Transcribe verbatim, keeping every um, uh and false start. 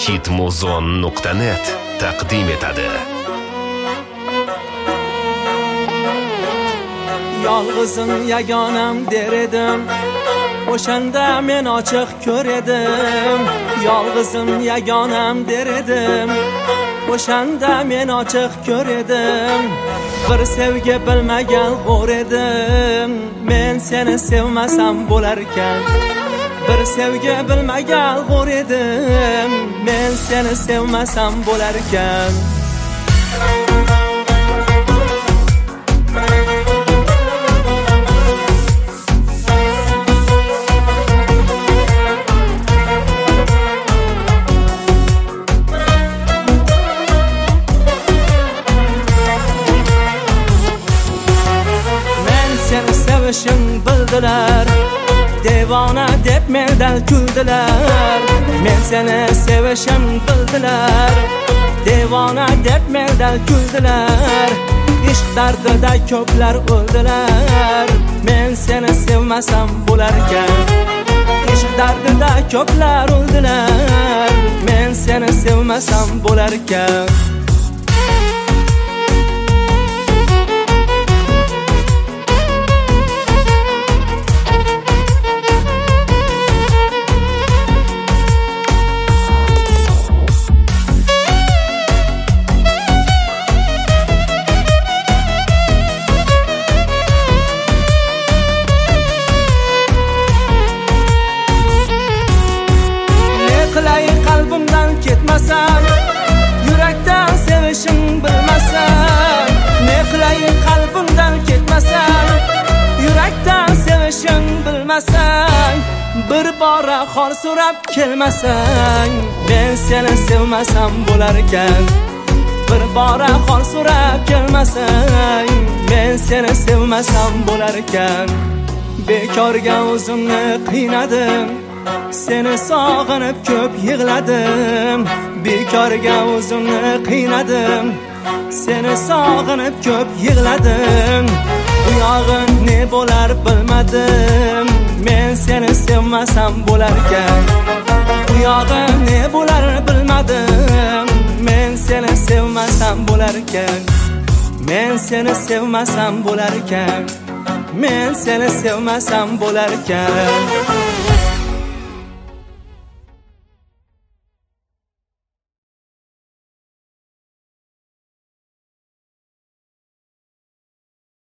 hitmuzon nuqta net taqdim etadi. Yolg'izim yagonam der edim, o'shanda men ochiq ko'r edim. Yolg'izim yagonam der edim, o'shanda men ochiq ko'r edim. Bir sevgi bilmagan g'o'r edim, men seni sevmasam bo'larkan. Bir sevgi bilmagan g'o'r edim, men seni sevmasam bo'larkan. Sevishim bildilar, devona deb mendan kuldilar. Men seni sevishim bildilar, devona deb mendan kuldilar. Ishq dardida ko'plar o'ldilar, men seni sevmasam bo'larkan. Ishq dardida ko'plar o'ldilar, men seni sevmasam bo'larkan. Qalbimdan ketmasan, yurakdan sevishim bilmasan. Ne qilay qalbimdan ketmasan, yurakdan sevishim bilmasan. Bir bora xol so'rab kelmasan, men seni sevmasam bo'larkan. Bir bora xol so'rab kelmasan, men seni sevmasam bo'larkan. Bekorga o'zimni qiynadim, seni sog'inib ko'p yig'ladim. Bekorga o'zimni qiynadim, seni sog'inib ko'p yig'ladim. Bu yog'in ne bo'lar bilmadim, men seni sevmasam bo'larkan. Bu yog'in ne bo'lar bilmadim, men seni sevmasam bo'larkan. Men seni sevmasam bo'larkan. Men seni sevmasam bo'larkan.